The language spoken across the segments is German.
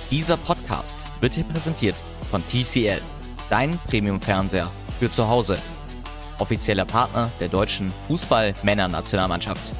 Dieser Podcast wird dir präsentiert von TCL, dein Premium-Fernseher für zu Hause. Offizieller Partner der deutschen Fußball-Männer-Nationalmannschaft.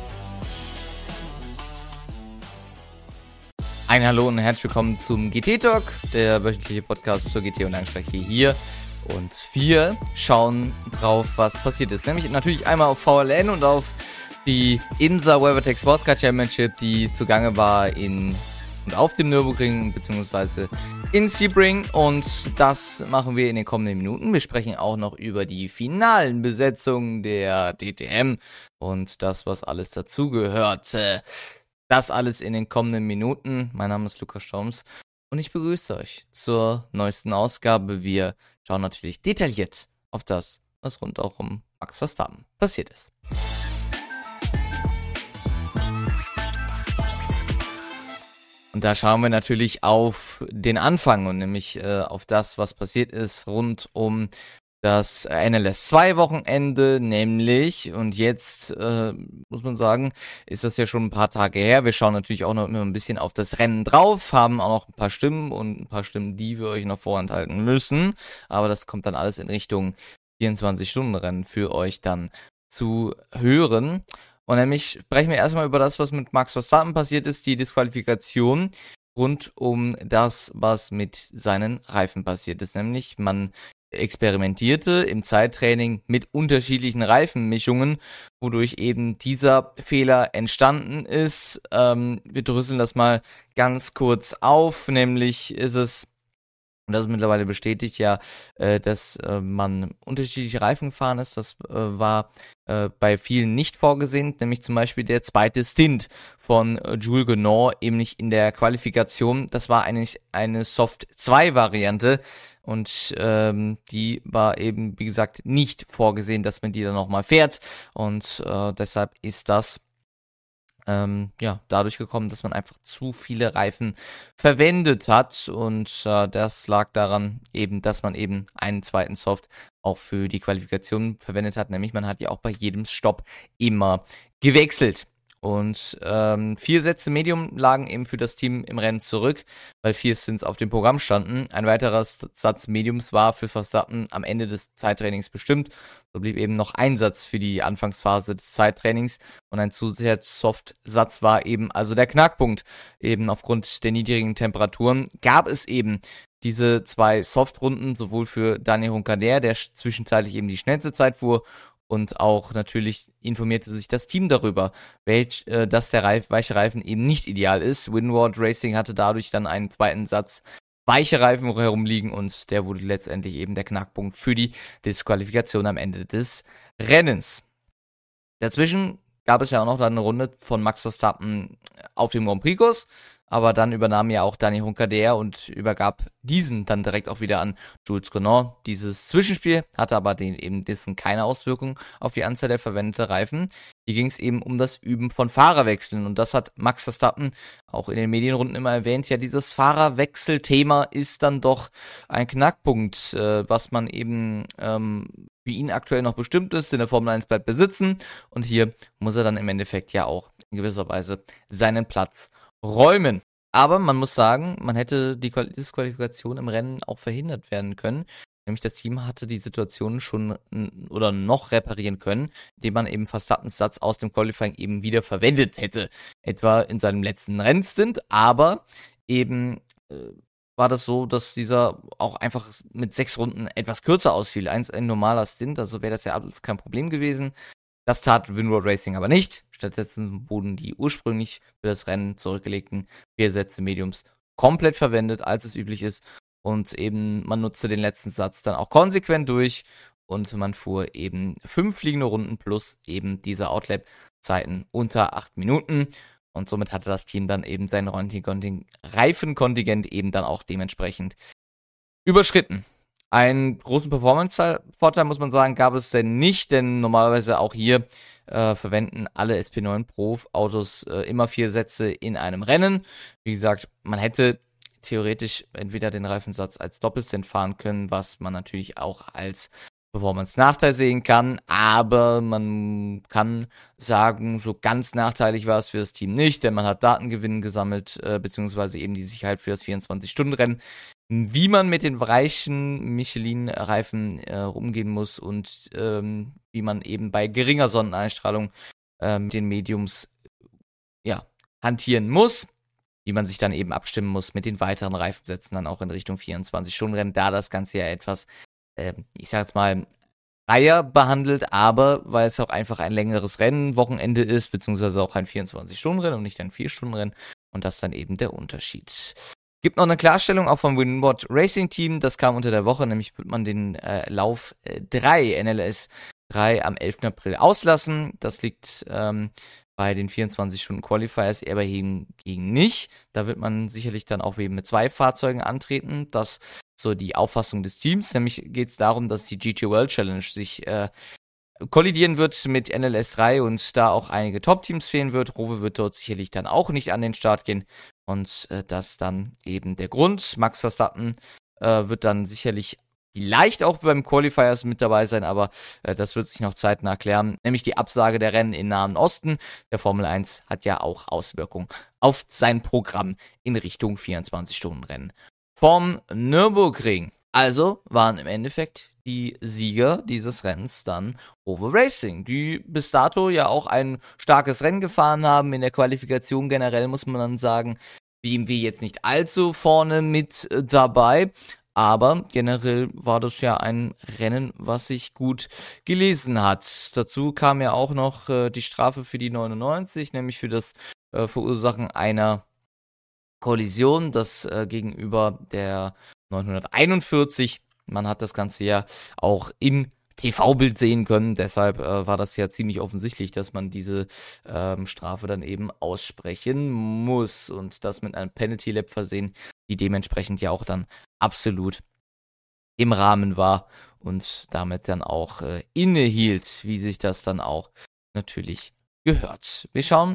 Ein Hallo und herzlich willkommen zum GT-Talk, der wöchentliche Podcast zur GT- und Langstrecke hier. Und wir schauen drauf, was passiert ist. Nämlich natürlich einmal auf VLN und auf die IMSA WeatherTech Sportscar Championship, die zugange war auf dem Nürburgring bzw. in Sebring, und das machen wir in den kommenden Minuten. Wir sprechen auch noch über die finalen Besetzungen der DTM und das, was alles dazugehört. Das alles in den kommenden Minuten. Mein Name ist Lukas Storms und ich begrüße euch zur neuesten Ausgabe. Wir schauen natürlich detailliert auf das, was rund auch um Max Verstappen passiert ist. Und da schauen wir natürlich auf den Anfang und nämlich auf das, was passiert ist rund um das NLS2-Wochenende, nämlich, und jetzt muss man sagen, ist das ja schon ein paar Tage her. Wir schauen natürlich auch noch immer ein bisschen auf das Rennen drauf, haben auch noch ein paar Stimmen und ein paar Stimmen, die wir euch noch vorenthalten müssen. Aber das kommt dann alles in Richtung 24-Stunden-Rennen für euch dann zu hören. Und nämlich sprechen wir erstmal über das, was mit Max Verstappen passiert ist, die Disqualifikation rund um das, was mit seinen Reifen passiert ist. Nämlich, man experimentierte im Zeittraining mit unterschiedlichen Reifenmischungen, wodurch eben dieser Fehler entstanden ist. Wir dröseln das mal ganz kurz auf, nämlich ist es, und das ist mittlerweile bestätigt, ja, dass man unterschiedliche Reifen gefahren ist. Das war bei vielen nicht vorgesehen, nämlich zum Beispiel der zweite Stint von Jules Gounon, eben nicht in der Qualifikation. Das war eigentlich eine Soft-2-Variante und die war eben, wie gesagt, nicht vorgesehen, dass man die dann nochmal fährt, und deshalb ist das dadurch gekommen, dass man einfach zu viele Reifen verwendet hat, und das lag daran eben, dass man eben einen zweiten Soft auch für die Qualifikation verwendet hat, nämlich man hat ja auch bei jedem Stopp immer gewechselt. Und 4 Sätze Medium lagen eben für das Team im Rennen zurück, weil 4 Stints auf dem Programm standen. Ein weiterer Satz Mediums war für Verstappen am Ende des Zeittrainings bestimmt. So blieb eben noch ein Satz für die Anfangsphase des Zeittrainings, und ein zusätzlicher Soft-Satz war eben also der Knackpunkt. Eben aufgrund der niedrigen Temperaturen gab es eben diese 2 Soft-Runden, sowohl für Daniel Ricciardo, der zwischenzeitlich eben die schnellste Zeit fuhr, und auch natürlich informierte sich das Team darüber, dass der weiche Reifen eben nicht ideal ist. Windward Racing hatte dadurch dann einen zweiten Satz weiche Reifen herumliegen, und der wurde letztendlich eben der Knackpunkt für die Disqualifikation am Ende des Rennens. Dazwischen gab es ja auch noch dann eine Runde von Max Verstappen auf dem Grand Prix-Kurs, aber dann übernahm ja auch Daniel Ricciardo und übergab diesen dann direkt auch wieder an Jules Gounon. Dieses Zwischenspiel hatte aber dessen keine Auswirkung auf die Anzahl der verwendeten Reifen. Hier ging es eben um das Üben von Fahrerwechseln, und das hat Max Verstappen auch in den Medienrunden immer erwähnt. Ja, dieses Fahrerwechselthema ist dann doch ein Knackpunkt, was man eben wie ihn aktuell noch bestimmt ist. In der Formel 1 bleibt besitzen, und hier muss er dann im Endeffekt ja auch in gewisser Weise seinen Platz räumen. Aber man muss sagen, man hätte die Disqualifikation im Rennen auch verhindert werden können. Nämlich das Team hatte die Situation schon oder noch reparieren können, indem man eben Verstappens Satz aus dem Qualifying eben wieder verwendet hätte. Etwa in seinem letzten Rennstint, aber eben war das so, dass dieser auch einfach mit 6 Runden etwas kürzer ausfiel. Ein normaler Stint, also wäre das ja alles kein Problem gewesen. Das tat Windward Racing aber nicht. Stattdessen wurden die ursprünglich für das Rennen zurückgelegten 4 Sätze Mediums komplett verwendet, als es üblich ist. Und eben man nutzte den letzten Satz dann auch konsequent durch, und man fuhr eben 5 fliegende Runden plus eben diese Outlap-Zeiten unter 8 Minuten. Und somit hatte das Team dann eben sein Reifenkontingent eben dann auch dementsprechend überschritten. Einen großen Performance-Vorteil, muss man sagen, gab es denn nicht, denn normalerweise auch hier verwenden alle SP9 Pro-Autos immer 4 Sätze in einem Rennen. Wie gesagt, man hätte theoretisch entweder den Reifensatz als Doppelstint fahren können, was man natürlich auch als Performance-Nachteil sehen kann, aber man kann sagen, so ganz nachteilig war es für das Team nicht, denn man hat Datengewinn gesammelt, beziehungsweise eben die Sicherheit für das 24-Stunden-Rennen, wie man mit den weichen Michelin-Reifen umgehen muss und wie man eben bei geringer Sonneneinstrahlung mit den Mediums ja, hantieren muss, wie man sich dann eben abstimmen muss mit den weiteren Reifensätzen dann auch in Richtung 24-Stunden-Rennen, da das Ganze ja etwas ich sag jetzt mal, freier behandelt, aber weil es auch einfach ein längeres Rennwochenende ist, beziehungsweise auch ein 24-Stunden-Rennen und nicht ein 4-Stunden-Rennen und das dann eben der Unterschied. Gibt noch eine Klarstellung auch vom Winward Racing Team, das kam unter der Woche, nämlich wird man den Lauf 3, NLS 3 am 11. April auslassen. Das liegt bei den 24-Stunden-Qualifiers eher bei hingegen nicht. Da wird man sicherlich dann auch eben mit 2 Fahrzeugen antreten. Das so die Auffassung des Teams. Nämlich geht es darum, dass die GT World Challenge sich kollidieren wird mit NLS 3 und da auch einige Top-Teams fehlen wird. Rowe wird dort sicherlich dann auch nicht an den Start gehen und das dann eben der Grund. Max Verstappen wird dann sicherlich vielleicht auch beim Qualifiers mit dabei sein, aber das wird sich noch zeitnah klären. Nämlich die Absage der Rennen im Nahen Osten. Der Formel 1 hat ja auch Auswirkungen auf sein Programm in Richtung 24-Stunden-Rennen vom Nürburgring. Also waren im Endeffekt die Sieger dieses Rennens dann Rover Racing, die bis dato ja auch ein starkes Rennen gefahren haben. In der Qualifikation generell muss man dann sagen, BMW jetzt nicht allzu vorne mit dabei. Aber generell war das ja ein Rennen, was sich gut gelesen hat. Dazu kam ja auch noch die Strafe für die 99, nämlich für das Verursachen einer Kollision, das gegenüber der 941. Man hat das Ganze ja auch im TV-Bild sehen können, deshalb war das ja ziemlich offensichtlich, dass man diese Strafe dann eben aussprechen muss und das mit einem Penalty Lap versehen, die dementsprechend ja auch dann absolut im Rahmen war und damit dann auch innehielt, wie sich das dann auch natürlich gehört. Wir schauen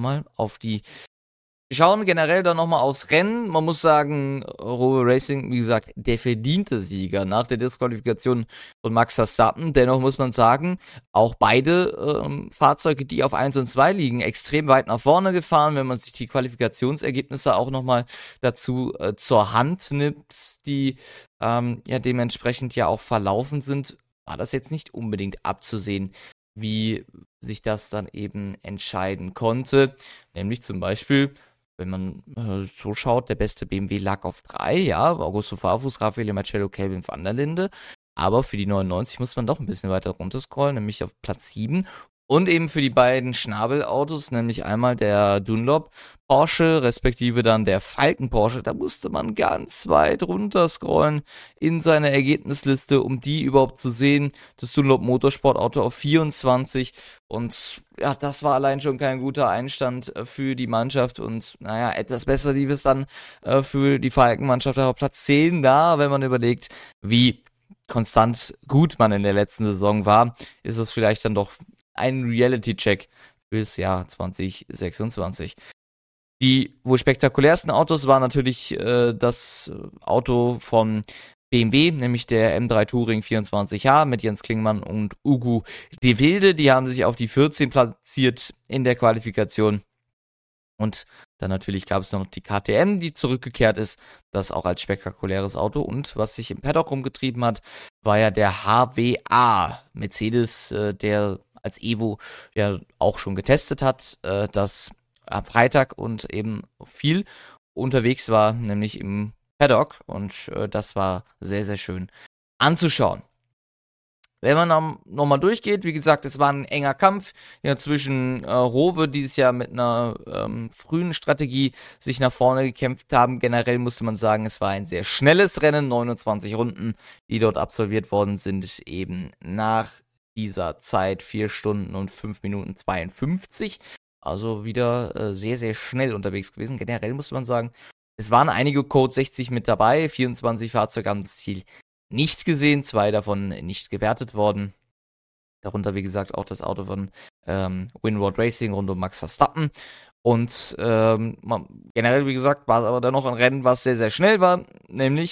generell dann nochmal aufs Rennen. Man muss sagen, Rover Racing, wie gesagt, der verdiente Sieger nach der Disqualifikation von Max Verstappen. Dennoch muss man sagen, auch beide Fahrzeuge, die auf 1 und 2 liegen, extrem weit nach vorne gefahren. Wenn man sich die Qualifikationsergebnisse auch nochmal dazu zur Hand nimmt, die ja dementsprechend ja auch verlaufen sind, war das jetzt nicht unbedingt abzusehen, wie sich das dann eben entscheiden konnte. Nämlich zum Beispiel, wenn man so schaut, der beste BMW lag auf 3, ja, Augusto Farfus, Raffaele Marcello, Kelvin van der Linde. Aber für die 99 muss man doch ein bisschen weiter runterscrollen, nämlich auf Platz 7. Und eben für die beiden Schnabelautos, nämlich einmal der Dunlop Porsche, respektive dann der Falken Porsche, da musste man ganz weit runterscrollen in seine Ergebnisliste, um die überhaupt zu sehen. Das Dunlop Motorsportauto auf 24 und ja, das war allein schon kein guter Einstand für die Mannschaft und naja, etwas besser lief es dann für die Falken-Mannschaft auf Platz 10 da, wenn man überlegt, wie konstant gut man in der letzten Saison war, ist es vielleicht dann doch ein Reality-Check fürs Jahr 2026. Die wohl spektakulärsten Autos waren natürlich das Auto von BMW, nämlich der M3 Touring 24H mit Jens Klingmann und Ugo de Wilde. Die haben sich auf die 14 platziert in der Qualifikation. Und dann natürlich gab es noch die KTM, die zurückgekehrt ist, das auch als spektakuläres Auto. Und was sich im Paddock rumgetrieben hat, war ja der HWA Mercedes, der als Evo ja auch schon getestet hat, das am Freitag und eben viel unterwegs war, nämlich im Paddock. Und das war sehr, sehr schön anzuschauen. Wenn man nochmal durchgeht, wie gesagt, es war ein enger Kampf ja, zwischen Rowe, die es ja mit einer frühen Strategie sich nach vorne gekämpft haben. Generell musste man sagen, es war ein sehr schnelles Rennen, 29 Runden, die dort absolviert worden sind, eben nach dieser Zeit 4 Stunden und 5 Minuten 52. Also wieder sehr, sehr schnell unterwegs gewesen. Generell muss man sagen, es waren einige Code 60 mit dabei, 24 Fahrzeuge haben das Ziel nicht gesehen, 2 davon nicht gewertet worden. Darunter, wie gesagt, auch das Auto von Winward Racing rund um Max Verstappen. Und generell, wie gesagt, war es aber dann noch ein Rennen, was sehr, sehr schnell war, nämlich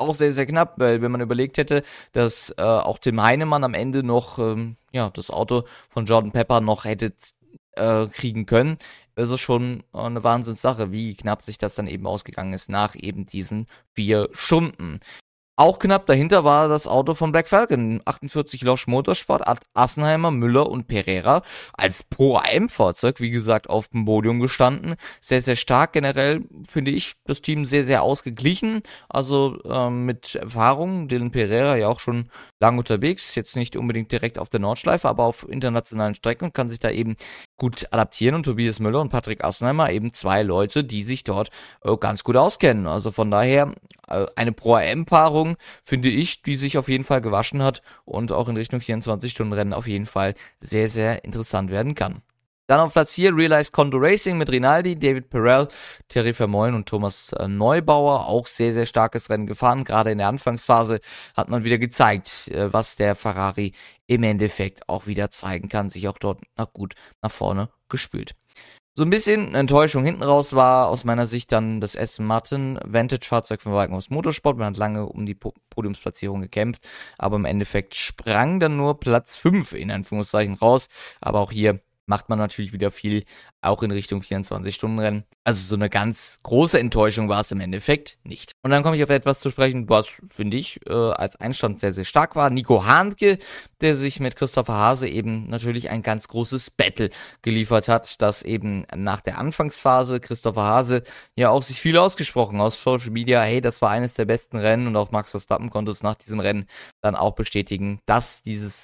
auch sehr, sehr knapp, weil wenn man überlegt hätte, dass auch Tim Heinemann am Ende noch das Auto von Jordan Pepper noch hätte kriegen können, ist es schon eine Wahnsinnssache, wie knapp sich das dann eben ausgegangen ist nach eben diesen 4 Stunden. Auch knapp dahinter war das Auto von Black Falcon, 48 Losch Motorsport, Assenheimer, Müller und Pereira als Pro-AM-Fahrzeug, wie gesagt, auf dem Podium gestanden. Sehr, sehr stark generell, finde ich, das Team sehr, sehr ausgeglichen, also mit Erfahrung, Dylan Pereira ja auch schon lange unterwegs, jetzt nicht unbedingt direkt auf der Nordschleife, aber auf internationalen Strecken und kann sich da eben gut adaptieren und Tobias Müller und Patrick Assenheimer eben 2 Leute, die sich dort ganz gut auskennen. Also von daher eine Pro-AM-Paarung, finde ich, die sich auf jeden Fall gewaschen hat und auch in Richtung 24-Stunden-Rennen auf jeden Fall sehr, sehr interessant werden kann. Dann auf Platz 4 Realized Condo Racing mit Rinaldi, David Perel, Thierry Vermeulen und Thomas Neubauer. Auch sehr, sehr starkes Rennen gefahren. Gerade in der Anfangsphase hat man wieder gezeigt, was der Ferrari im Endeffekt auch wieder zeigen kann. Sich auch dort gut nach vorne gespült. So ein bisschen Enttäuschung hinten raus war aus meiner Sicht dann das Aston Martin Vantage-Fahrzeug von Walkenhaus Motorsport. Man hat lange um die Podiumsplatzierung gekämpft, aber im Endeffekt sprang dann nur Platz 5 in Anführungszeichen raus. Aber auch hier macht man natürlich wieder viel, auch in Richtung 24-Stunden-Rennen. Also so eine ganz große Enttäuschung war es im Endeffekt nicht. Und dann komme ich auf etwas zu sprechen, was, finde ich, als Einstand sehr, sehr stark war. Nico Handke, der sich mit Christopher Hase eben natürlich ein ganz großes Battle geliefert hat, das eben nach der Anfangsphase Christopher Hase ja auch sich viel ausgesprochen aus Social Media, hey, das war eines der besten Rennen und auch Max Verstappen konnte es nach diesem Rennen dann auch bestätigen, dass dieses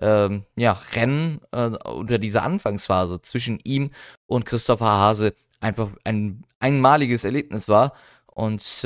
Rennen unter dieser Anfangsphase zwischen ihm und Christopher Hase einfach ein einmaliges Erlebnis war. Und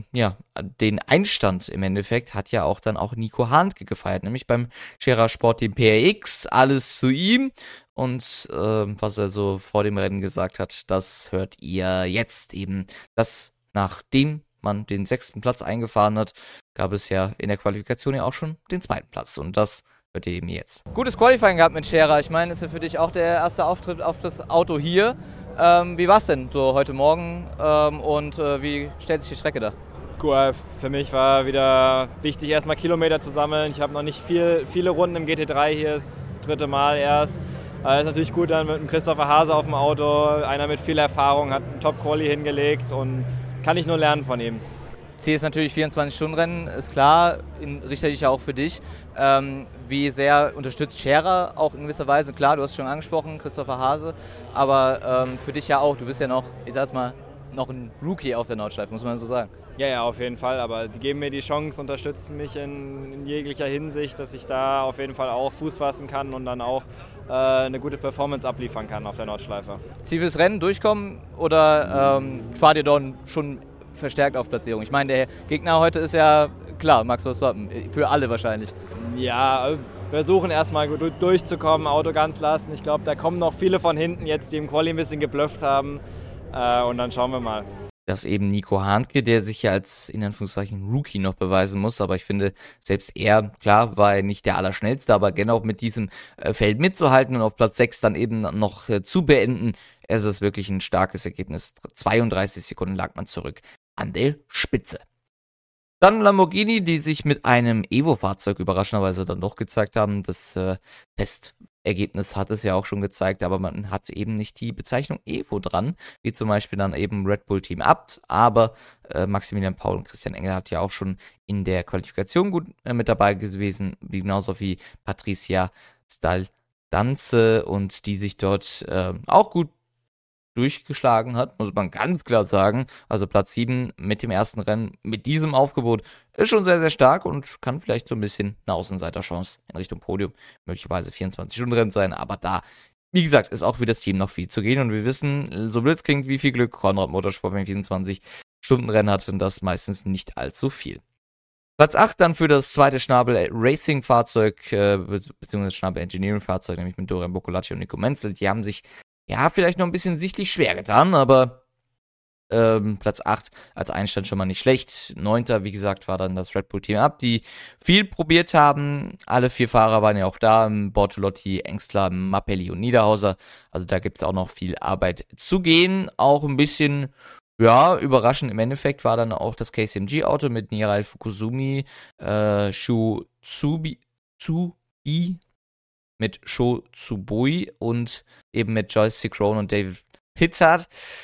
den Einstand im Endeffekt hat ja auch dann auch Nico Handke gefeiert, nämlich beim Scherer Sport Team PRX, alles zu ihm. Und was er so vor dem Rennen gesagt hat, das hört ihr jetzt eben, dass nachdem man den 6. Platz eingefahren hat, gab es ja in der Qualifikation ja auch schon den 2. Platz und das hört ihr eben jetzt. Gutes Qualifying gehabt mit Scherer. Ich meine, ist ja für dich auch der erste Auftritt auf das Auto hier. Wie war es denn so heute Morgen und wie stellt sich die Strecke da? Cool, für mich war wieder wichtig, erstmal Kilometer zu sammeln. Ich habe noch nicht viele Runden im GT3 hier, das 3. Mal erst. Ist natürlich gut dann mit dem Christopher Hase auf dem Auto, einer mit viel Erfahrung, hat einen Top-Quali hingelegt und kann ich nur lernen von ihm. Ziel ist natürlich 24-Stunden-Rennen, ist klar, richterlich ja auch für dich. Wie sehr unterstützt Scherer auch in gewisser Weise? Klar, du hast es schon angesprochen, Christopher Hase, aber für dich ja auch, du bist ja noch, ich sag's mal, noch ein Rookie auf der Nordschleife, muss man so sagen. Ja, auf jeden Fall, aber die geben mir die Chance, unterstützen mich in jeglicher Hinsicht, dass ich da auf jeden Fall auch Fuß fassen kann und dann auch eine gute Performance abliefern kann auf der Nordschleife. Ziel fürs Rennen durchkommen oder fahrt ihr dann schon verstärkt auf Platzierung? Ich meine, der Gegner heute ist ja klar, Max Verstappen, für alle wahrscheinlich. Ja, versuchen erstmal durchzukommen, Auto ganz lassen. Ich glaube, da kommen noch viele von hinten jetzt, die im Quali ein bisschen geblufft haben und dann schauen wir mal. Das eben Nico Handke, der sich ja als in Anführungszeichen Rookie noch beweisen muss, aber ich finde, selbst er, klar, war er nicht der Allerschnellste, aber genau mit diesem Feld mitzuhalten und auf Platz 6 dann eben noch zu beenden, es ist wirklich ein starkes Ergebnis. 32 Sekunden lag man zurück an der Spitze. Dann Lamborghini, die sich mit einem Evo-Fahrzeug überraschenderweise dann doch gezeigt haben. Das Testergebnis hat es ja auch schon gezeigt, aber man hat eben nicht die Bezeichnung Evo dran, wie zum Beispiel dann eben Red Bull Team Abt, aber Maximilian Paul und Christian Engel hat ja auch schon in der Qualifikation gut mit dabei gewesen, genauso wie Patricia Staldanze und die sich dort auch gut durchgeschlagen hat, muss man ganz klar sagen. Also Platz 7 mit dem ersten Rennen, mit diesem Aufgebot, ist schon sehr, sehr stark und kann vielleicht so ein bisschen eine Außenseiterchance in Richtung Podium, möglicherweise 24-Stunden-Rennen sein, aber da, wie gesagt, ist auch für das Team noch viel zu gehen und wir wissen, so blöd es klingt, wie viel Glück Konrad Motorsport beim 24-Stunden-Rennen hat und das meistens nicht allzu viel. Platz 8 dann für das zweite Schnabel Racing Fahrzeug, beziehungsweise Schnabel Engineering Fahrzeug, nämlich mit Dorian Boccolacci und Nico Menzel. Die haben sich ja vielleicht noch ein bisschen sichtlich schwer getan, aber Platz 8 als Einstand schon mal nicht schlecht. 9. wie gesagt, war dann das Red Bull Team Up, die viel probiert haben. Alle 4 Fahrer waren ja auch da, Bortolotti, Engstler, Mappelli und Niederhauser. Also da gibt es auch noch viel Arbeit zu gehen. Auch ein bisschen Ja, überraschend im Endeffekt war dann auch das KCMG-Auto mit Niraj Fukusumi, Shu Tsubi, mit Sho Tsuboi und eben mit Joyce Ciccone und David Pittard.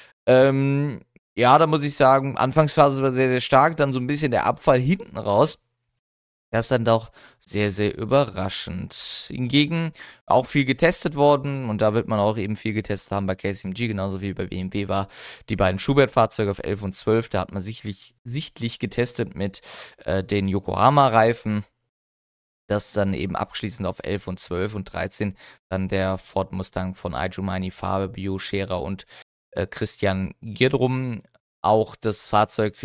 Ja, da muss ich sagen, Anfangsphase war sehr, sehr stark, dann so ein bisschen der Abfall hinten raus. Das ist dann doch sehr, sehr überraschend. Hingegen auch viel getestet worden und da wird man auch eben viel getestet haben bei KCMG, genauso wie bei BMW war die beiden Schubert-Fahrzeuge auf 11 und 12. Da hat man sichtlich getestet mit den Yokohama-Reifen. Das dann eben abschließend auf 11 und 12 und 13 dann der Ford Mustang von Aijumani Farbe, Bio Scherer und Christian Girdrum. Auch das Fahrzeug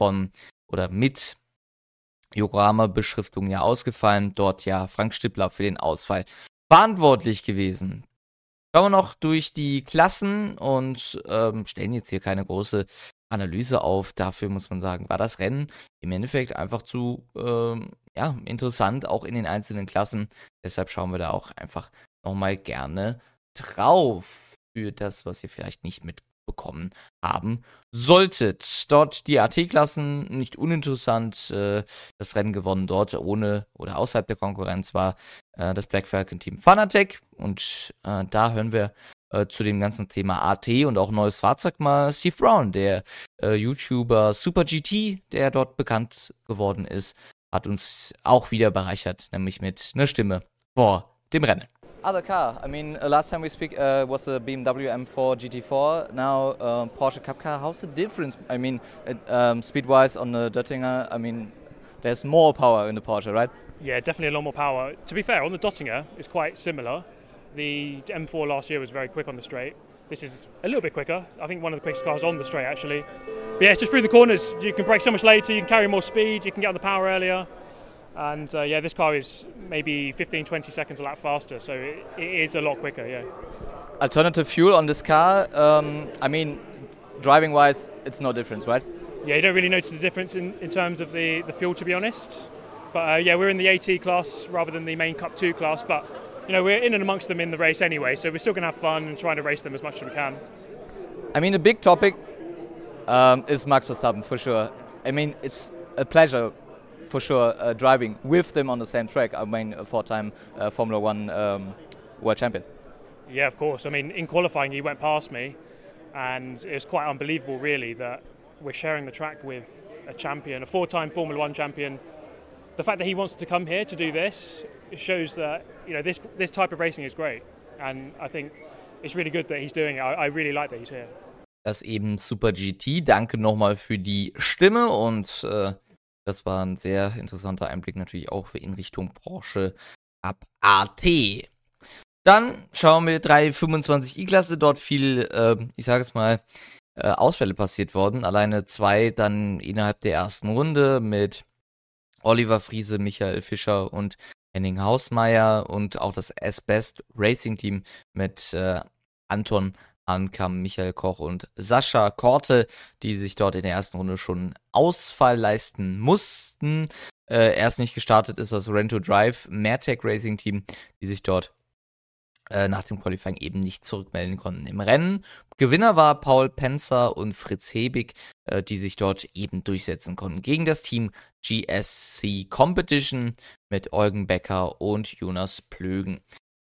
mit Yokohama-Beschriftung ja ausgefallen. Dort ja Frank Stippler für den Ausfall verantwortlich gewesen. Schauen wir noch durch die Klassen und stellen jetzt hier keine große Analyse auf. Dafür muss man sagen, war das Rennen im Endeffekt einfach zu interessant, auch in den einzelnen Klassen. Deshalb schauen wir da auch einfach nochmal gerne drauf für das, was ihr vielleicht nicht mitbekommen haben solltet. Dort die AT-Klassen, nicht uninteressant. Das Rennen gewonnen dort ohne oder außerhalb der Konkurrenz war das Black Falcon Team Fanatec. Und da hören wir zu dem ganzen Thema AT und auch neues Fahrzeug mal Steve Brown, der YouTuber Super GT, der dort bekannt geworden ist, hat uns auch wieder bereichert, nämlich mit einer Stimme vor dem Rennen. Other car. I mean, last time we speak was the BMW M4 GT4. Now Porsche Cup car. How's the difference? I mean, speed-wise on the Döttinger. I mean, there's more power in the Porsche, right? Yeah, definitely a lot more power. To be fair, on the Döttinger, it's quite similar. The M4 last year was very quick on the straight. This is a little bit quicker. I think one of the quickest cars on the straight, actually. But yeah, it's just through the corners. You can brake so much later, you can carry more speed, you can get on the power earlier. And this car is maybe 15-20 seconds a lap faster, so it is a lot quicker, yeah. Alternative fuel on this car, I mean, driving-wise, it's no difference, right? Yeah, you don't really notice the difference in terms of the fuel, to be honest. But we're in the AT class rather than the main Cup 2 class, but we're in and amongst them in the race anyway, so we're still going to have fun and trying to race them as much as we can. I mean, the big topic is Max Verstappen, for sure. I mean, it's a pleasure, for sure, driving with them on the same track. I mean, a four-time Formula One world champion. Yeah, of course. I mean, in qualifying, he went past me, and it was quite unbelievable, really, that we're sharing the track with a champion, a four-time Formula One champion. The fact that he wants to come here to do this, it shows that this type of racing is great, and I think it's really good that he's doing it. I really like that he's here. Das eben Super GT. Danke nochmal für die Stimme und das war ein sehr interessanter Einblick natürlich auch in Richtung Porsche ab AT. Dann schauen wir 325i-Klasse, dort viel, ich sage es mal, Ausfälle passiert worden. Alleine 2 dann innerhalb der ersten Runde mit Oliver Friese, Michael Fischer und Henning Hausmeier und auch das S-Best Racing Team mit Anton Ankam, Michael Koch und Sascha Korte, die sich dort in der ersten Runde schon Ausfall leisten mussten. Erst nicht gestartet ist das Rento Drive Mertec Racing Team, die sich dort nach dem Qualifying eben nicht zurückmelden konnten im Rennen. Gewinner war Paul Penzer und Fritz Hebig, die sich dort eben durchsetzen konnten gegen das Team GSC Competition mit Eugen Becker und Jonas Splögen.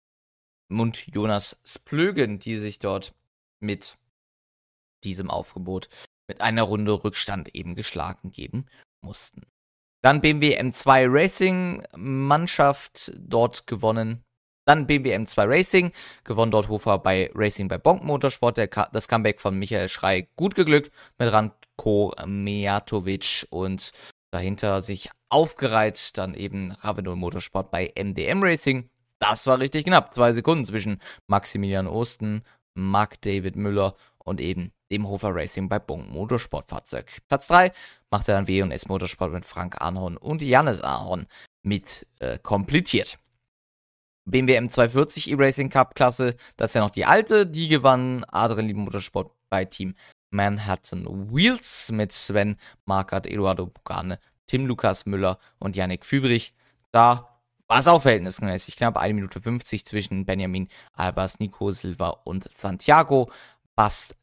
Die sich dort mit diesem Aufgebot mit einer Runde Rückstand eben geschlagen geben mussten. Dann BMW M2 Racing Mannschaft dort gewonnen. Dann BMW M2 Racing, gewonnen dort Hofer bei Racing bei Bonk Motorsport. Das Comeback von Michael Schrei gut geglückt mit Ranko Mijatovic und dahinter sich aufgereiht dann eben Ravenol Motorsport bei MDM Racing. Das war richtig knapp, 2 Sekunden zwischen Maximilian Osten, Mark David Müller und eben dem Hofer Racing bei Bonk Motorsportfahrzeug. Platz 3 machte dann W&S Motorsport mit Frank Arnhorn und Jannis Arnhorn mit komplettiert. BMW M240 E-Racing Cup Klasse, das ist ja noch die alte, die gewann Adrenalin Motorsport bei Team Manhattan Wheels mit Sven Markert, Eduardo Bugane, Tim Lukas Müller und Yannick Fübrich. Da war es auch verhältnismäßig knapp, 1 Minute 50 zwischen Benjamin Albers, Nico Silva und Santiago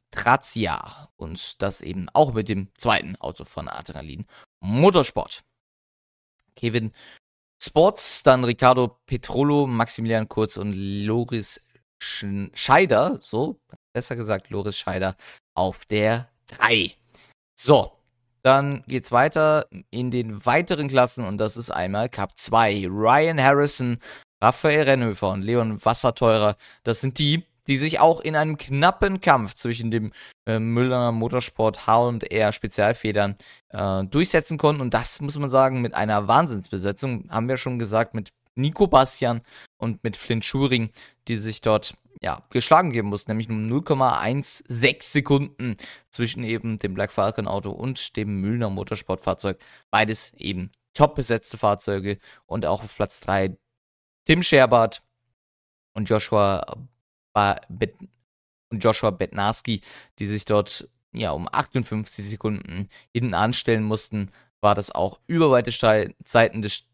Trazia. Und das eben auch mit dem zweiten Auto von Adrenalin Motorsport. Kevin Sports, dann Riccardo Petrolo, Maximilian Kurz und Loris Scheider, so, besser gesagt Loris Scheider, auf der 3. So, dann geht's weiter in den weiteren Klassen und das ist einmal Cup 2. Ryan Harrison, Raphael Rennhöfer und Leon Wasserteurer, das sind die sich auch in einem knappen Kampf zwischen dem Müller Motorsport H&R Spezialfedern durchsetzen konnten. Und das muss man sagen, mit einer Wahnsinnsbesetzung, haben wir schon gesagt, mit Nico Bastian und mit Flint Schuring, die sich dort geschlagen geben mussten, nämlich nur 0,16 Sekunden zwischen eben dem Black Falcon Auto und dem Müllner Motorsportfahrzeug. Beides eben top besetzte Fahrzeuge und auch auf Platz 3 Tim Scherbart und Joshua Bednarski, die sich dort um 58 Sekunden hinten anstellen mussten, war das auch über weite Zeiten des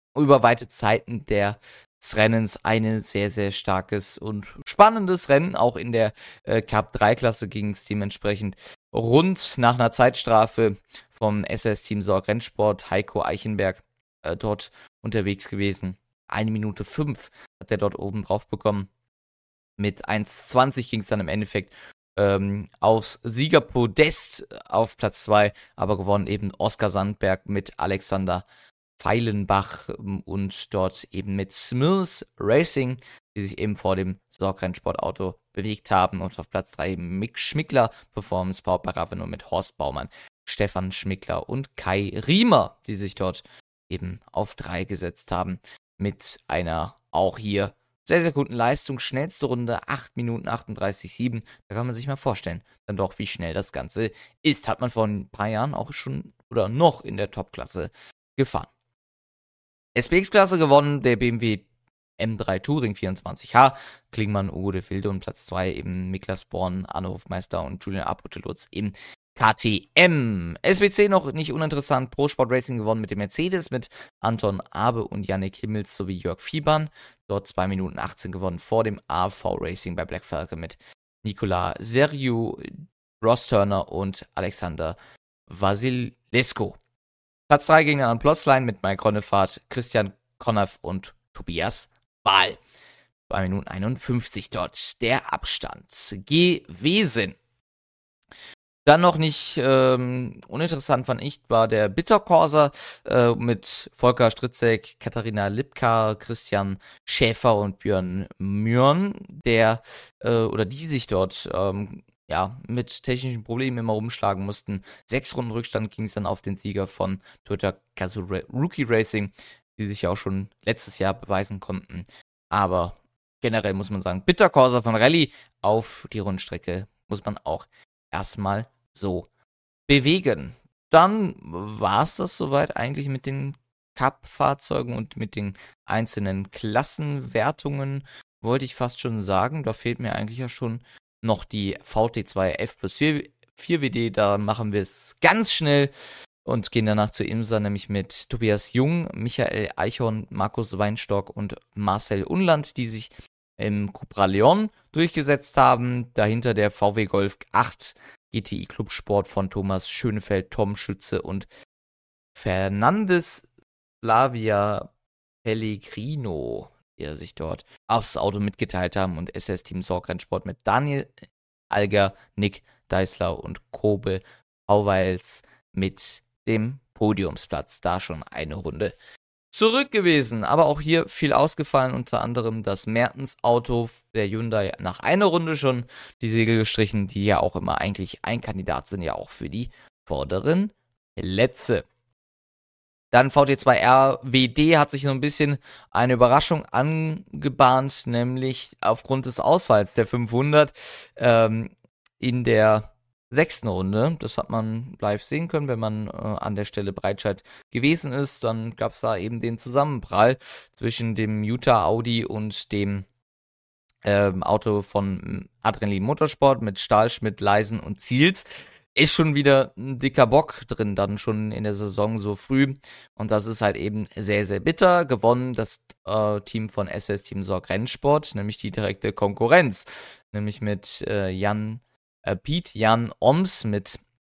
Rennens ein sehr, sehr starkes und spannendes Rennen. Auch in der Cup 3 Klasse ging es dementsprechend rund nach einer Zeitstrafe vom SS-Team Sorg Rennsport, Heiko Eichenberg, dort unterwegs gewesen. 1 Minute 5 hat er dort oben drauf bekommen. Mit 1,20 ging es dann im Endeffekt aufs Siegerpodest auf Platz 2, aber gewonnen eben Oskar Sandberg mit Alexander Feilenbach und dort eben mit Smiths Racing, die sich eben vor dem Sorg-Rennsportauto bewegt haben, und auf Platz 3 eben Mick Schmickler Performance Power bei Raveno mit Horst Baumann, Stefan Schmickler und Kai Riemer, die sich dort eben auf 3 gesetzt haben, mit einer auch hier sehr, sehr guten Leistung. Schnellste Runde, 8 Minuten 38,7. Da kann man sich mal vorstellen, dann doch, wie schnell das Ganze ist. Hat man vor ein paar Jahren auch schon oder noch in der Top-Klasse gefahren. SPX-Klasse gewonnen, der BMW M3 Touring 24H. Klingmann, Ugo de Wilde und Platz 2 eben Niklas Born, Arne Hofmeister und Julian Apotelutz im KTM. SWC noch nicht uninteressant, Pro Sport Racing gewonnen mit dem Mercedes mit Anton Abe und Yannick Himmels sowie Jörg Fiebern. Dort 2 Minuten 18 gewonnen vor dem AV Racing bei Black Falcon mit Nicolas Sergiu, Ross Turner und Alexander Vasilescu. Platz 3 ging an Plotzline mit Mike Ronnefahrt, Christian Konnev und Tobias Bahl. 2 Minuten 51 dort der Abstand gewesen. Dann noch nicht uninteressant fand ich, war der Bitterkorser mit Volker Stritzek, Katharina Lipka, Christian Schäfer und Björn Mürn, die sich dort mit technischen Problemen immer rumschlagen mussten. 6 Runden Rückstand ging es dann auf den Sieger von Toyota Gazoo Rookie Racing, die sich ja auch schon letztes Jahr beweisen konnten. Aber generell muss man sagen, Bitterkorser von Rallye auf die Rundstrecke muss man auch erstmal so bewegen. Dann war es das soweit eigentlich mit den Cup-Fahrzeugen und mit den einzelnen Klassenwertungen, wollte ich fast schon sagen. Da fehlt mir eigentlich ja schon noch die VT2 F+4 WD. Da machen wir es ganz schnell und gehen danach zu IMSA, nämlich mit Tobias Jung, Michael Eichhorn, Markus Weinstock und Marcel Unland, die sich im Cupra Leon durchgesetzt haben. Dahinter der VW Golf 8 GTI Club Sport von Thomas Schönefeld, Tom Schütze und Fernandes Flavia Pellegrino, die sich dort aufs Auto mitgeteilt haben, und SS-Team Sorg Rennsport mit Daniel Alger, Nick Deisler und Kobe Auweils mit dem Podiumsplatz. Da schon eine Runde zurück gewesen, aber auch hier viel ausgefallen, unter anderem das Mertens-Auto der Hyundai nach einer Runde schon die Segel gestrichen, die ja auch immer eigentlich ein Kandidat sind, ja auch für die vorderen Plätze. Dann VT2R WD hat sich so ein bisschen eine Überraschung angebahnt, nämlich aufgrund des Ausfalls der 500 in der 6. Runde. Das hat man live sehen können, wenn man an der Stelle Breitscheid gewesen ist. Dann gab es da eben den Zusammenprall zwischen dem Utah Audi und dem Auto von Adrenalin Motorsport mit Stahlschmidt, Leisen und Ziels. Ist schon wieder ein dicker Bock drin, dann schon in der Saison so früh. Und das ist halt eben sehr, sehr bitter. Gewonnen das Team von SS Team Sorg Rennsport, nämlich die direkte Konkurrenz. Nämlich mit Jan Pete Jan Oms mit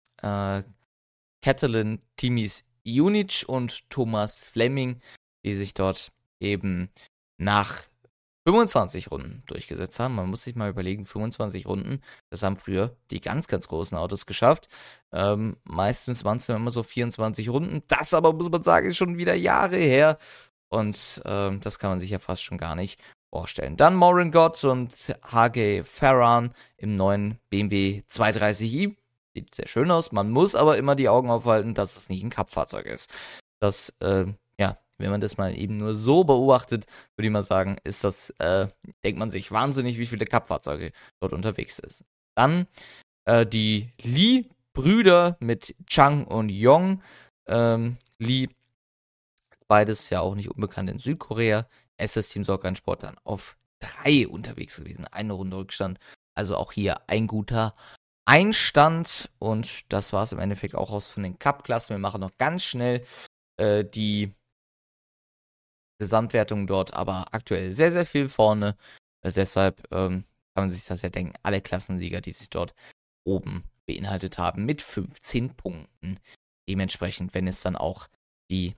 Catalin Timis Junic und Thomas Fleming, die sich dort eben nach 25 Runden durchgesetzt haben. Man muss sich mal überlegen, 25 Runden, das haben früher die ganz, ganz großen Autos geschafft. Meistens waren es immer so 24 Runden. Das aber, muss man sagen, ist schon wieder Jahre her. Und das kann man sich ja fast schon gar nicht vorstellen. Dann Morin Gott und Hage Farhan im neuen BMW 230i. Sieht sehr schön aus. Man muss aber immer die Augen aufhalten, dass es nicht ein Cup-Fahrzeug ist. Das, wenn man das mal eben nur so beobachtet, würde ich mal sagen, ist das, denkt man sich wahnsinnig, wie viele Cup-Fahrzeuge dort unterwegs sind. Dann die Lee-Brüder mit Chang und Yong. Lee, beides ja auch nicht unbekannt in Südkorea. SS-Team Sorgan-Sport dann auf 3 unterwegs gewesen. Eine Runde Rückstand. Also auch hier ein guter Einstand. Und das war es im Endeffekt auch aus von den Cup-Klassen. Wir machen noch ganz schnell die Gesamtwertung dort, aber aktuell sehr, sehr viel vorne. Deshalb kann man sich das ja denken. Alle Klassensieger, die sich dort oben beinhaltet haben, mit 15 Punkten. Dementsprechend, wenn es dann auch die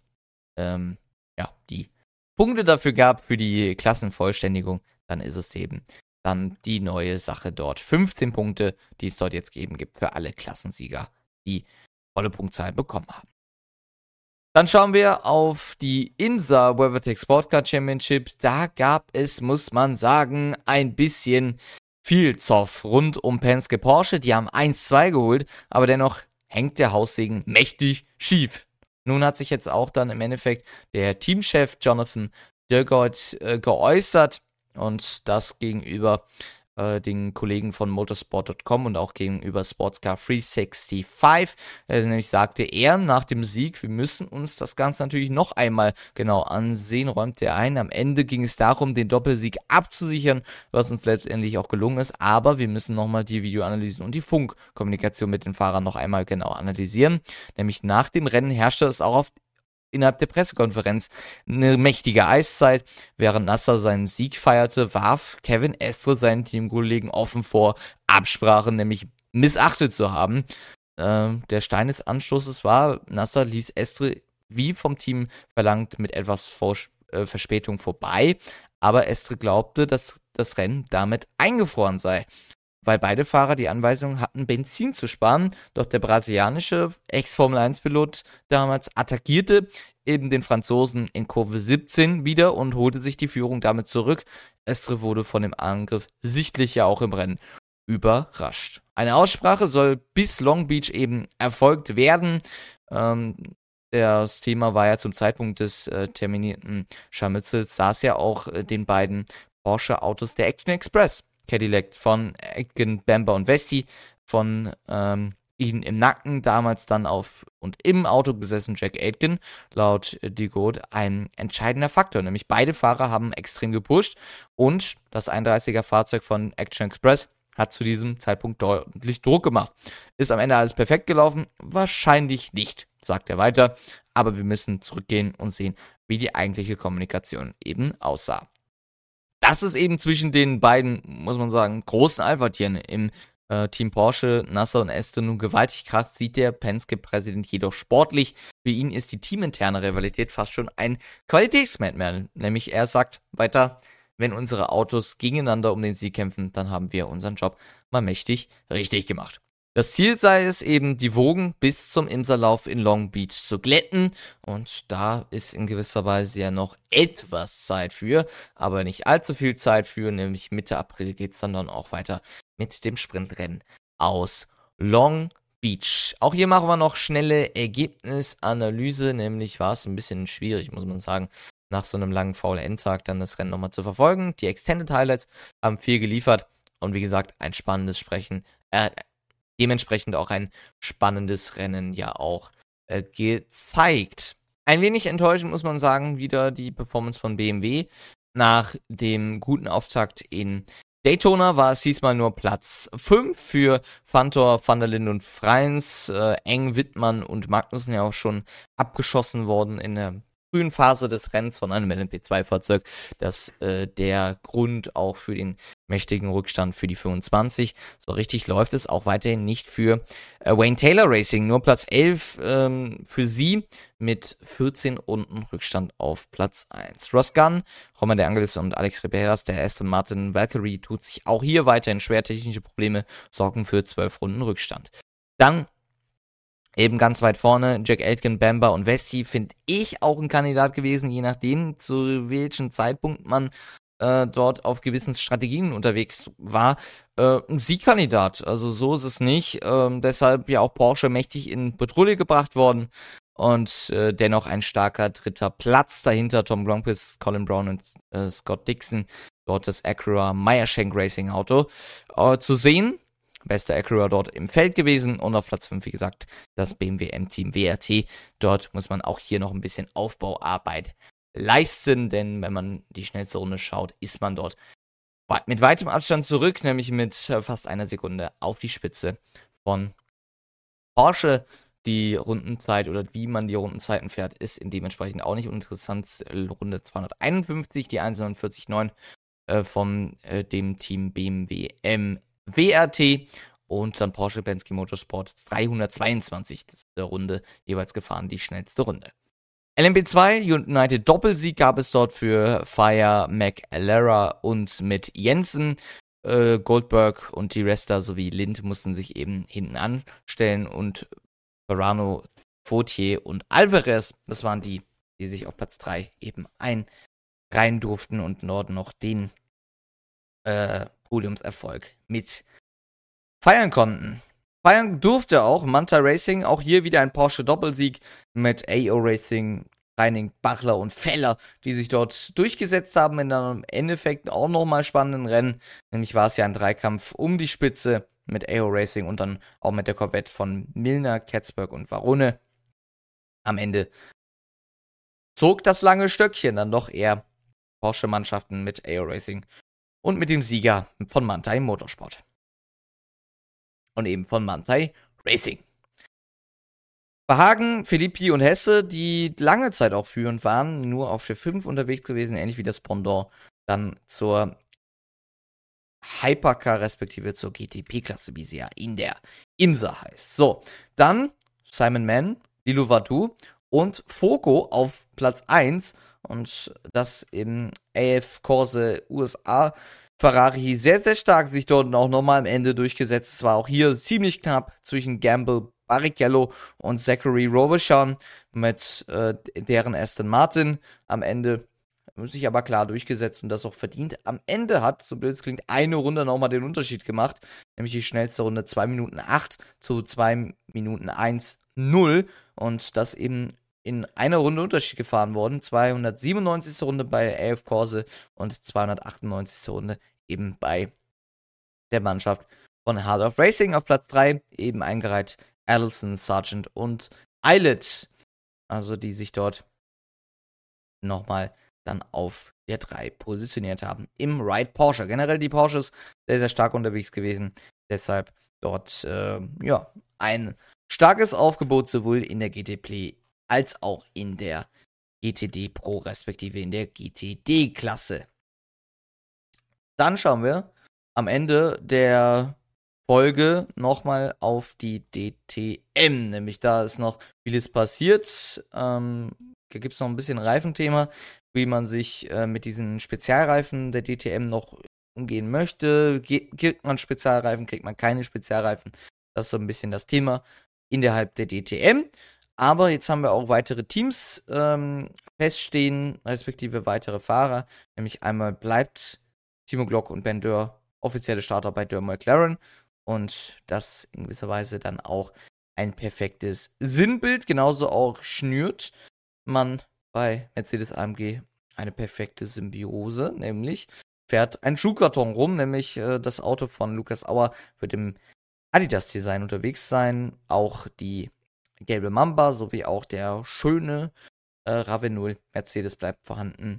Punkte dafür gab für die Klassenvollständigung, dann ist es eben dann die neue Sache dort. 15 Punkte, die es dort jetzt gibt für alle Klassensieger, die volle Punktzahl bekommen haben. Dann schauen wir auf die IMSA WeatherTech Sportcar Championship. Da gab es, muss man sagen, ein bisschen viel Zoff rund um Penske Porsche. Die haben 1-2 geholt, aber dennoch hängt der Haussegen mächtig schief. Nun hat sich jetzt auch dann im Endeffekt der Teamchef Jonathan Durgott geäußert und das gegenüber den Kollegen von motorsport.com und auch gegenüber Sportscar 365. Nämlich sagte er nach dem Sieg, wir müssen uns das Ganze natürlich noch einmal genau ansehen, räumte er ein. Am Ende ging es darum, den Doppelsieg abzusichern, was uns letztendlich auch gelungen ist, aber wir müssen nochmal die Videoanalysen und die Funkkommunikation mit den Fahrern noch einmal genau analysieren. Nämlich nach dem Rennen herrschte es auch innerhalb der Pressekonferenz eine mächtige Eiszeit. Während Nasser seinen Sieg feierte, warf Kevin Estre seinen Teamkollegen offen vor, Absprachen nämlich missachtet zu haben. Der Stein des Anstoßes war, Nasser ließ Estre, wie vom Team verlangt, mit etwas Verspätung vorbei, aber Estre glaubte, dass das Rennen damit eingefroren sei, weil beide Fahrer die Anweisung hatten, Benzin zu sparen. Doch der brasilianische Ex-Formel-1-Pilot damals attackierte eben den Franzosen in Kurve 17 wieder und holte sich die Führung damit zurück. Estre wurde von dem Angriff sichtlich ja auch im Rennen überrascht. Eine Aussprache soll bis Long Beach eben erfolgt werden. Das Thema war ja zum Zeitpunkt des terminierten Scharmützels, saß ja auch den beiden Porsche-Autos der Action Express. Cadillac von Aitken, Bamber und Vesti, von ihnen im Nacken, damals dann auf und im Auto gesessen Jack Aitken, laut Digod ein entscheidender Faktor, nämlich beide Fahrer haben extrem gepusht und das 31er Fahrzeug von Action Express hat zu diesem Zeitpunkt deutlich Druck gemacht. Ist am Ende alles perfekt gelaufen? Wahrscheinlich nicht, sagt er weiter, aber wir müssen zurückgehen und sehen, wie die eigentliche Kommunikation eben aussah. Das ist eben zwischen den beiden, muss man sagen, großen Alpha-Tieren im Team Porsche, Nasser und Estre nun gewaltig kracht, sieht der Penske-Präsident jedoch sportlich. Für ihn ist die teaminterne Rivalität fast schon ein Qualitätsmerkmal. Nämlich er sagt weiter, wenn unsere Autos gegeneinander um den Sieg kämpfen, dann haben wir unseren Job mal mächtig richtig gemacht. Das Ziel sei es eben, die Wogen bis zum IMSA-Lauf in Long Beach zu glätten. Und da ist in gewisser Weise ja noch etwas Zeit für, aber nicht allzu viel Zeit für. Nämlich Mitte April geht es dann auch weiter mit dem Sprintrennen aus Long Beach. Auch hier machen wir noch schnelle Ergebnisanalyse. Nämlich war es ein bisschen schwierig, muss man sagen, nach so einem langen VLN-Tag dann das Rennen nochmal zu verfolgen. Die Extended Highlights haben viel geliefert. Und wie gesagt, ein spannendes dementsprechend auch ein spannendes Rennen ja auch gezeigt. Ein wenig enttäuschend muss man sagen, wieder die Performance von BMW. Nach dem guten Auftakt in Daytona war es diesmal nur Platz 5 für Vantor, Van der Linde und Freins. Eng, Wittmann und Magnussen ja auch schon abgeschossen worden in der frühen Phase des Rennens von einem LMP2-Fahrzeug, das der Grund auch für den mächtigen Rückstand für die 25. So richtig läuft es auch weiterhin nicht für Wayne Taylor Racing. Nur Platz 11 für sie mit 14 Runden Rückstand auf Platz 1. Ross Gunn, Roman De Angelis und Alex Riberas, der Aston Martin Valkyrie, tut sich auch hier weiterhin schwer. Technische Probleme sorgen für 12 Runden Rückstand. Dann eben ganz weit vorne, Jack Aitken, Bamber und Vesti, finde ich auch ein Kandidat gewesen, je nachdem, zu welchem Zeitpunkt man dort auf gewissen Strategien unterwegs war, ein Siegkandidat. Also so ist es nicht. Deshalb ja auch Porsche mächtig in Patrouille gebracht worden. Und dennoch ein starker dritter Platz dahinter. Tom Blomqvist, Colin Brown und Scott Dixon. Dort das Acura Meyer-Shank Racing Auto zu sehen. Bester Acura dort im Feld gewesen. Und auf Platz 5, wie gesagt, das BMW M-Team WRT. Dort muss man auch hier noch ein bisschen Aufbauarbeit leisten, denn wenn man die schnellste Runde schaut, ist man dort mit weitem Abstand zurück, nämlich mit fast einer Sekunde auf die Spitze von Porsche. Die Rundenzeit oder wie man die Rundenzeiten fährt, ist dementsprechend auch nicht uninteressant. Runde 251, die 1,49,9 von dem Team BMW M WRT und dann Porsche Penske Motorsport 322. Das ist der Runde jeweils gefahren, die schnellste Runde. LMP2 United Doppelsieg gab es dort für Fire, McLaren und mit Jensen. Goldberg und die Resta sowie Lind mussten sich eben hinten anstellen und Verano, Fautier und Alvarez, das waren die sich auf Platz 3 eben einreihen durften und dort noch den Podiumserfolg mit feiern konnten. Feiern durfte auch Manta Racing, auch hier wieder ein Porsche Doppelsieg mit AO Racing, Reining, Bachler und Feller, die sich dort durchgesetzt haben in einem im Endeffekt auch nochmal spannenden Rennen. Nämlich war es ja ein Dreikampf um die Spitze mit AO Racing und dann auch mit der Corvette von Milner, Katzberg und Varone. Am Ende zog das lange Stöckchen dann doch eher Porsche-Mannschaften mit AO Racing und mit dem Sieger von Manthey Motorsport. Und eben von Manthey Racing. Verhagen, Filippi und Hesse, die lange Zeit auch führend waren, nur auf der 5 unterwegs gewesen, ähnlich wie das Pendant dann zur Hypercar respektive zur GTP-Klasse, wie sie ja in der IMSA heißt. So, dann Simon Mann, Lilo Vatu und Foco auf Platz 1 und das im AF Corse USA. Ferrari sehr, sehr stark sich dort auch nochmal am Ende durchgesetzt. Es war auch hier ziemlich knapp zwischen Gamble, Barrichello und Zachary Robichon mit deren Aston Martin. Am Ende sich aber klar durchgesetzt und das auch verdient. Am Ende hat, so blöd es klingt, eine Runde nochmal den Unterschied gemacht. Nämlich die schnellste Runde 2 Minuten 8 zu 2 Minuten 1,0. Und das eben in einer Runde Unterschied gefahren worden. 297. Runde bei AF Corse und 298. Runde eben bei der Mannschaft von Hard of Racing auf Platz 3. Eben eingereiht Adelson, Sargent und Eilert. Also die sich dort nochmal dann auf der 3 positioniert haben. Im Ride Porsche. Generell die Porsches sehr, sehr stark unterwegs gewesen. Deshalb dort ein starkes Aufgebot sowohl in der GTP als auch in der GTD Pro, respektive in der GTD-Klasse. Dann schauen wir am Ende der Folge nochmal auf die DTM. Nämlich da ist noch vieles passiert. Da gibt es noch ein bisschen Reifenthema, wie man sich mit diesen Spezialreifen der DTM noch umgehen möchte. Kriegt man Spezialreifen, kriegt man keine Spezialreifen. Das ist so ein bisschen das Thema innerhalb der DTM. Aber jetzt haben wir auch weitere Teams feststehen, respektive weitere Fahrer. Nämlich einmal bleibt Timo Glock und Ben Dörr offizielle Starter bei Dörr McLaren. Und das in gewisser Weise dann auch ein perfektes Sinnbild. Genauso auch schnürt man bei Mercedes AMG eine perfekte Symbiose. Nämlich fährt ein Schuhkarton rum, nämlich das Auto von Lukas Auer wird im Adidas-Design unterwegs sein. Auch die gelbe Mamba sowie auch der schöne Ravenol Mercedes bleibt vorhanden.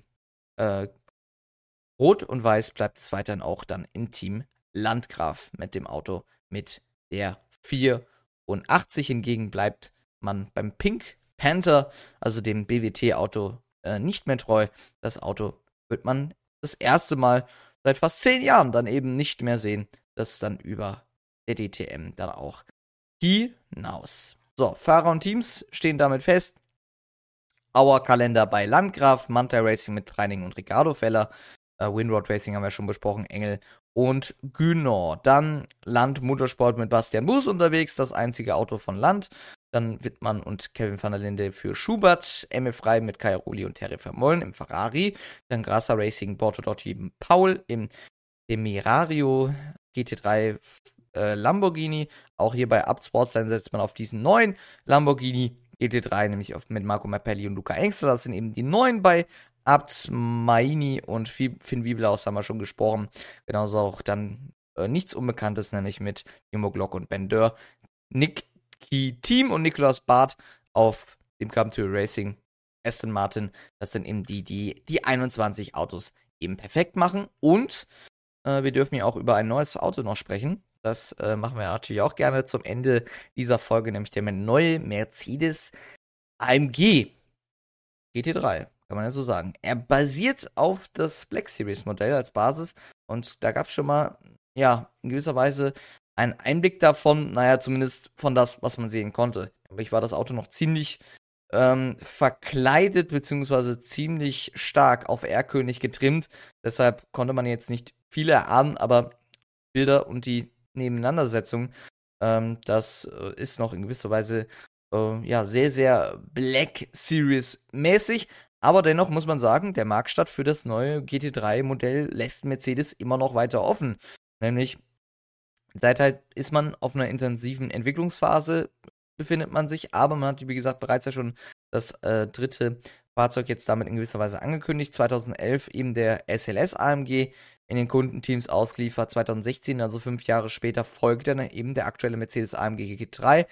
Rot und Weiß bleibt es weiterhin auch dann im Team Landgraf mit dem Auto mit der 84. Hingegen bleibt man beim Pink Panther, also dem BWT-Auto, nicht mehr treu. Das Auto wird man das erste Mal seit fast 10 Jahren dann eben nicht mehr sehen. Das ist dann über der DTM dann auch hinaus. So, Fahrer und Teams stehen damit fest. Kalender bei Landgraf, Manta Racing mit Preining und Ricardo Feller. Windroad Racing haben wir schon besprochen, Engel und Günor. Dann Land Motorsport mit Bastian Buß unterwegs, das einzige Auto von Land. Dann Wittmann und Kevin van der Linde für Schubert. MF Frey mit Kai Rulli und Terry Vermeulen im Ferrari. Dann Grasser Racing, Bortolotti, Paul im Temerario GT3 Lamborghini. Auch hier bei Abt Sports, dann setzt man auf diesen neuen Lamborghini GT3, nämlich mit Marco Mappelli und Luca Engstler. Das sind eben die neuen bei Abt, Maini und Finn Wiebelaus haben wir schon gesprochen. Genauso auch dann nichts Unbekanntes, nämlich mit Timo Glock und Ben Dörr. Niki Thiem und Nicolas Barth auf dem Camp Tour Racing Aston Martin. Das sind eben die 21 Autos eben perfekt machen. Und wir dürfen ja auch über ein neues Auto noch sprechen. Das machen wir natürlich auch gerne zum Ende dieser Folge, nämlich der neue Mercedes AMG GT3, kann man ja so sagen. Er basiert auf das Black Series Modell als Basis und da gab es schon mal, ja, in gewisser Weise einen Einblick davon, naja, zumindest von das, was man sehen konnte. Aber ich war das Auto noch ziemlich verkleidet, beziehungsweise ziemlich stark auf R-König getrimmt. Deshalb konnte man jetzt nicht viel erahnen, aber Bilder und die Nebeneinandersetzung, das ist noch in gewisser Weise sehr, sehr Black Series mäßig, aber dennoch muss man sagen, der Marktstart für das neue GT3-Modell lässt Mercedes immer noch weiter offen, nämlich seither ist man auf einer intensiven Entwicklungsphase, befindet man sich, aber man hat, wie gesagt, bereits ja schon das dritte Fahrzeug jetzt damit in gewisser Weise angekündigt, 2011 eben der SLS AMG in den Kundenteams ausgeliefert. 2016, also 5 Jahre später, folgte dann eben der aktuelle Mercedes AMG GT3.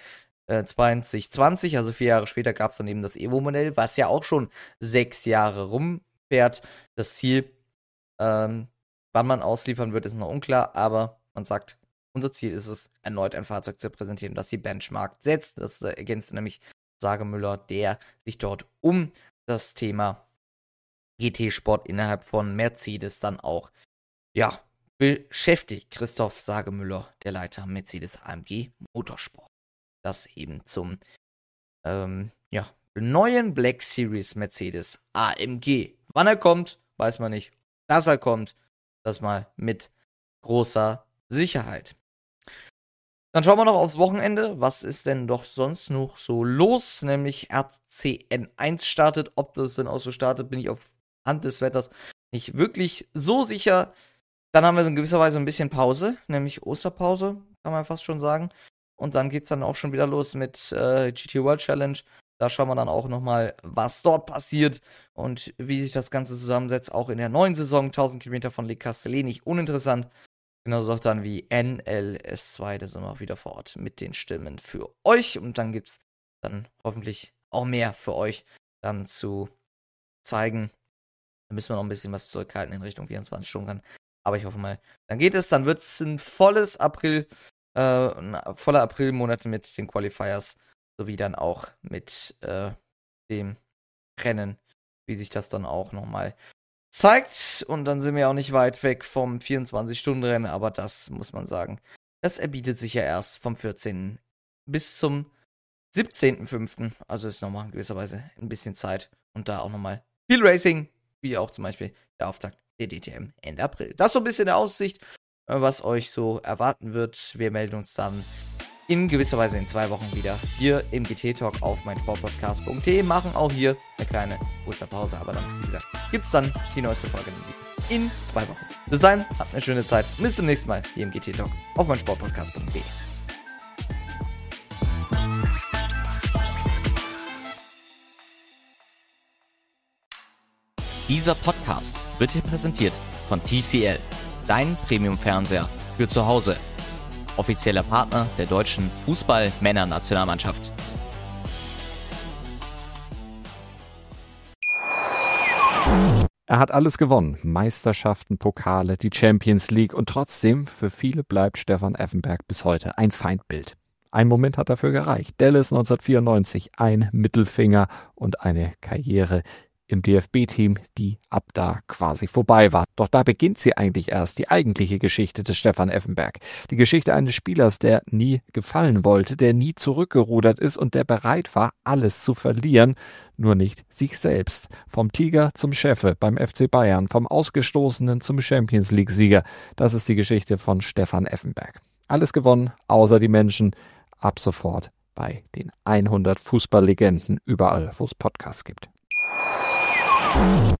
2020, also 4 Jahre später, gab es dann eben das Evo-Modell, was ja auch schon 6 Jahre rumfährt. Das Ziel, wann man ausliefern wird, ist noch unklar, aber man sagt, unser Ziel ist es, erneut ein Fahrzeug zu präsentieren, das die Benchmark setzt. Das ergänzt nämlich Sagemüller, der sich dort um das Thema GT-Sport innerhalb von Mercedes dann auch beschäftigt. Christoph Sagemüller, der Leiter Mercedes AMG Motorsport. Das eben zum neuen Black Series Mercedes AMG. Wann er kommt, weiß man nicht. Dass er kommt, das mal mit großer Sicherheit. Dann schauen wir noch aufs Wochenende. Was ist denn doch sonst noch so los? Nämlich RCN1 startet. Ob das denn auch so startet, bin ich aufhand des Wetters nicht wirklich so sicher. Dann haben wir in gewisser Weise ein bisschen Pause, nämlich Osterpause, kann man fast schon sagen. Und dann geht's dann auch schon wieder los mit GT World Challenge. Da schauen wir dann auch nochmal, was dort passiert und wie sich das Ganze zusammensetzt. Auch in der neuen Saison, 1000 Kilometer von Le Castellet, nicht uninteressant. Genauso auch dann wie NLS2, da sind wir auch wieder vor Ort mit den Stimmen für euch. Und dann gibt's dann hoffentlich auch mehr für euch dann zu zeigen. Da müssen wir noch ein bisschen was zurückhalten in Richtung 24 Stunden. Aber ich hoffe mal, dann geht es. Dann wird es ein voller Aprilmonat mit den Qualifiers, sowie dann auch mit dem Rennen, wie sich das dann auch nochmal zeigt. Und dann sind wir auch nicht weit weg vom 24-Stunden-Rennen, aber das muss man sagen, das erbietet sich ja erst vom 14. bis zum 17.05. Also ist nochmal in gewisser Weise ein bisschen Zeit. Und da auch nochmal viel Racing, wie auch zum Beispiel der Auftakt der DTM Ende April. Das ist so ein bisschen der Aussicht, was euch so erwarten wird. Wir melden uns dann in gewisser Weise in 2 Wochen wieder hier im GT-Talk auf meinsportpodcast.de. Machen auch hier eine kleine Osterpause, aber dann, wie gesagt, gibt es dann die neueste Folge in 2 Wochen. Bis dahin, habt eine schöne Zeit. Bis zum nächsten Mal hier im GT-Talk auf meinsportpodcast.de. Dieser Podcast wird dir präsentiert von TCL, dein Premium-Fernseher für zu Hause. Offizieller Partner der deutschen Fußball-Männer-Nationalmannschaft. Er hat alles gewonnen. Meisterschaften, Pokale, die Champions League und trotzdem, für viele bleibt Stefan Effenberg bis heute ein Feindbild. Ein Moment hat dafür gereicht. Dallas 1994, ein Mittelfinger und eine Karriere, im DFB-Team, die ab da quasi vorbei war. Doch da beginnt sie eigentlich erst, die eigentliche Geschichte des Stefan Effenberg. Die Geschichte eines Spielers, der nie gefallen wollte, der nie zurückgerudert ist und der bereit war, alles zu verlieren, nur nicht sich selbst. Vom Tiger zum Chefe beim FC Bayern, vom Ausgestoßenen zum Champions-League-Sieger. Das ist die Geschichte von Stefan Effenberg. Alles gewonnen, außer die Menschen. Ab sofort bei den 100 Fußballlegenden, überall, wo es Podcasts gibt.